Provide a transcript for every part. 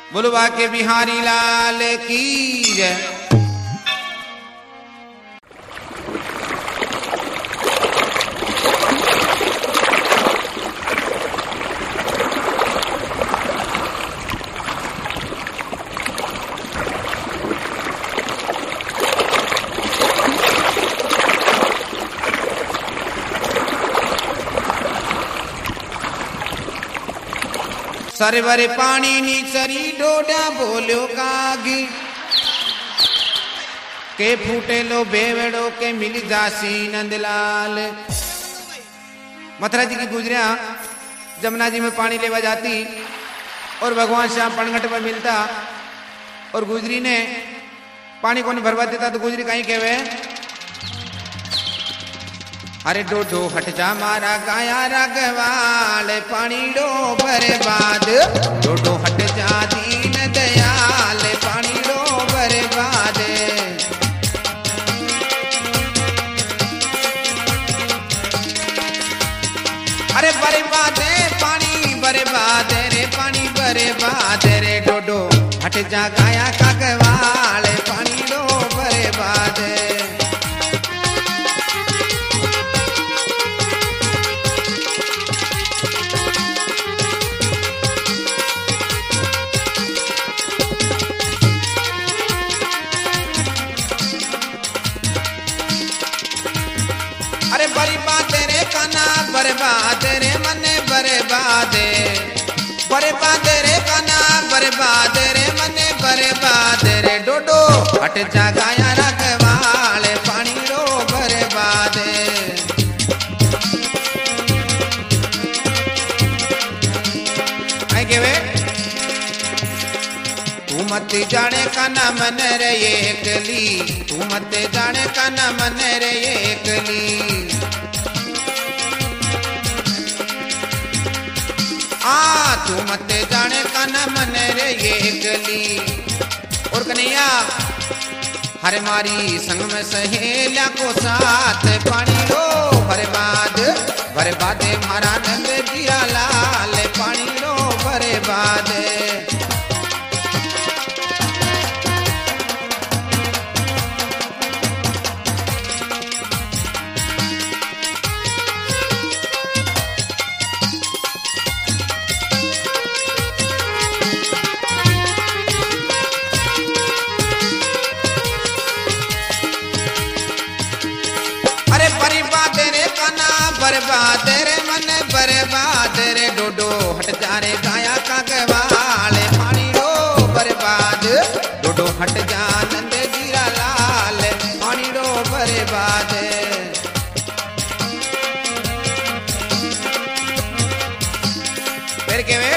बुलवा के बिहारी लाल की जय। सरवर पानी नी चरी डोडा बोलो कागी के फूटे लो बेवड़ो के मिल जासी नंदलाल। मथुरा जी की गुजरिया जमुना जी में पानी लेवा जाती और भगवान श्याम पनघट पर मिलता और गुजरी ने पानी को नहीं भरवा देता तो गुजरी कहीं कहवे अरे डोडो हट जा मारा गाया रागवाल पानी डो बर्बाद। डोडो हट जा दीन दयाल पानी डो बर्बाद। अरे बर्बाद पानी बर्बाद रे पानी बर्बाद रे डोडो हट जा गाया कागवाल पानी डो बर्बाद। बर्बाद रे मने बर्बाद बर्बाद रे काना बर्बाद रे मने बर्बाद रे डोडो हट जा गाया रखवाल पानी रो बर्बाद। आई केवे तू मत जाने काना मन रे एकली तू मत जाने काना मन रे एकली। तू मत जाने काना मन रे ये गली और कन्हैया हरे मारी संग में सहेलिया को साथ पानी रो बर्बाद बर्बाद मारा नंद जिया लाल पानी रो बर्बाद। बर्बाद रे मन बर्बाद रे डोडो हट जा रे गाया कागवाल पानी रो बर्बाद। डोडो हट जा नंद जीरा लाल पानी रो बर्बाद। फिर केवे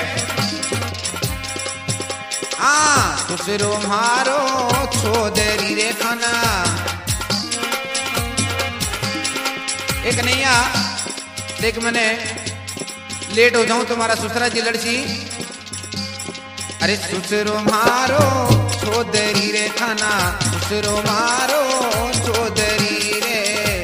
सुसरो मारो छोदरी रे खाना एक नैया देख मैंने लेट हो जाऊं तुम्हारा सुसरा जी लड़सी। अरे सुसरो मारो छोदरी रे खाना सुसरो मारो छोदरी रे।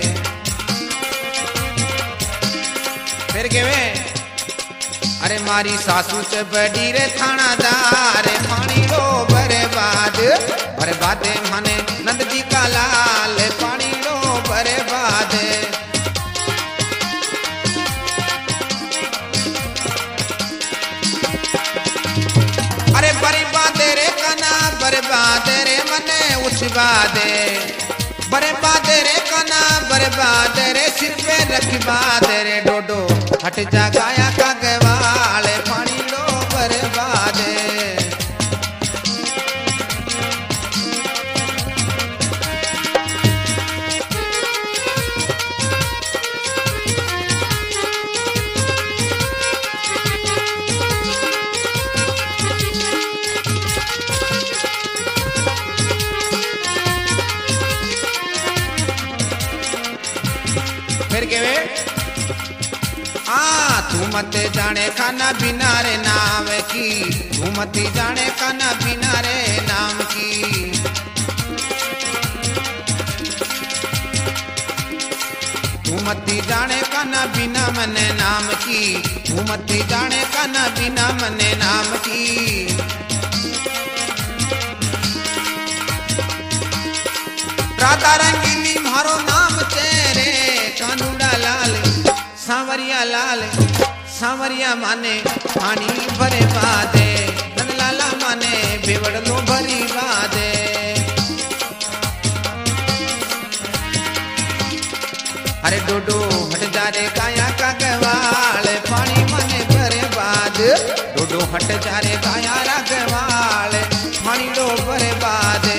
फिर केवे अरे मारी सासू च बड़ी रे थानादार पानी रो बर्बाद बर्बाद माने नंद जी का लाल पानी रो बर्बाद। बर्बाद रे मने उसबाद बर्बाद रे काना बर्बाद रे सिर पे रखबाद रे डोडो हट जा गाया कागवाल पानी लो बर्बाद। तू मत जाने खाना बिना रे नाम की तू मत जाने खाना बिना रे नाम की। तू मत जाने खाना बिना मने नाम की तू मत जाने खाना बिना मने नाम की। राधा रंगीली मारो नाम चेरे कानूड़ा लाल सांवरिया माने पानी भरे बादे नंदलाला माने बेवड़ लो भरी बादे अरे डोडो हट जा रे काया का गवाल पानी माने भरे बाद डोडो हट जा रे काया रा गवाल पानी रो भरे बादे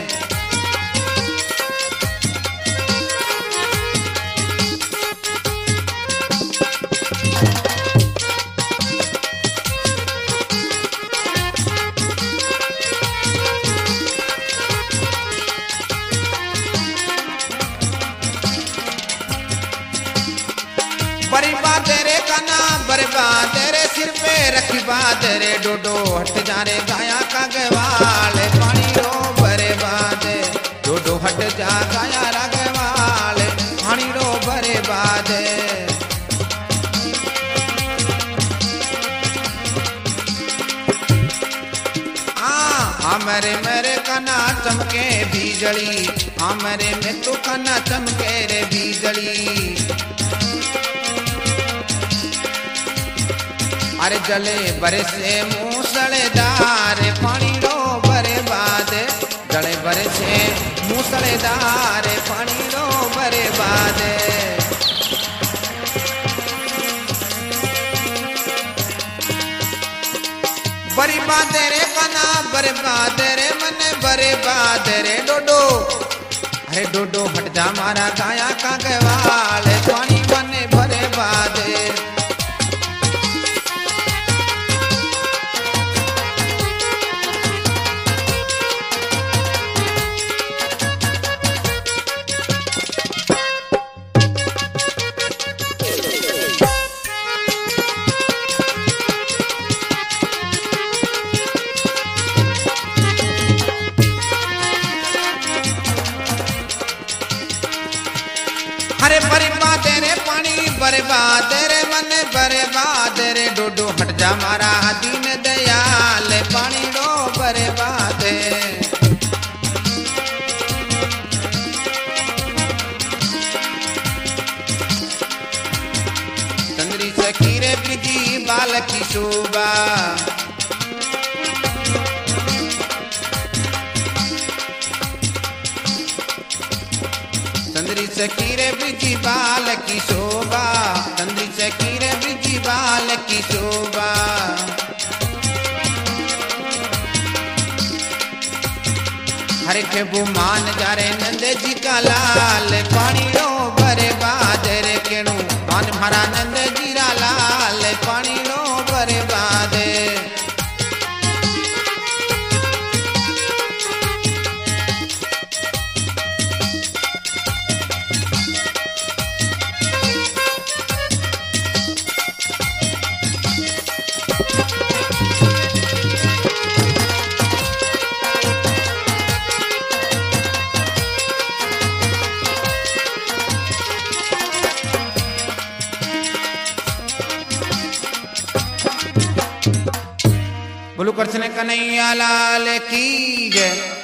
बर्बाद रे काना बर्बाद रे सिर पे रखी बात रे डोडो हट जा रे गाया का गवाल पानी रो बर्बाद डोडो हट जा गाया रा गवाल पानी रो बर्बाद मेरे मेरे कना चमके बीजली मेरे में तो कना चमके रे बीजली अरे जले बरसे मूसलेदार पानी रो बर्बाद जले बरसे मूसलेदार पानी रो बर्बाद बर्बाद रे कना बर्बाद रे मन बर्बाद रे डोडो अरे डोडो हट जा मारा गाया का गवाल पानी मन बर्बाद अरे बर्बाद रे पानी बर्बाद रे मन बर्बाद रे डोडो हट जा मारा दीन दयाल पानी रो बर्बाद चंद्री सखी रे बिजी बाल की शोभा चंद्री सखी रे बिजी बाल की शोभा चंद्री सखी रे बिजी बाल की शोभा हरे के वो मान जा रे नंद जी का लाल पानी रो बर्बाद रे केणु मान मारा नंद जी रा लाल पानी रो बर्बाद बोलो कृष्ण कन्हैया लाल की जय।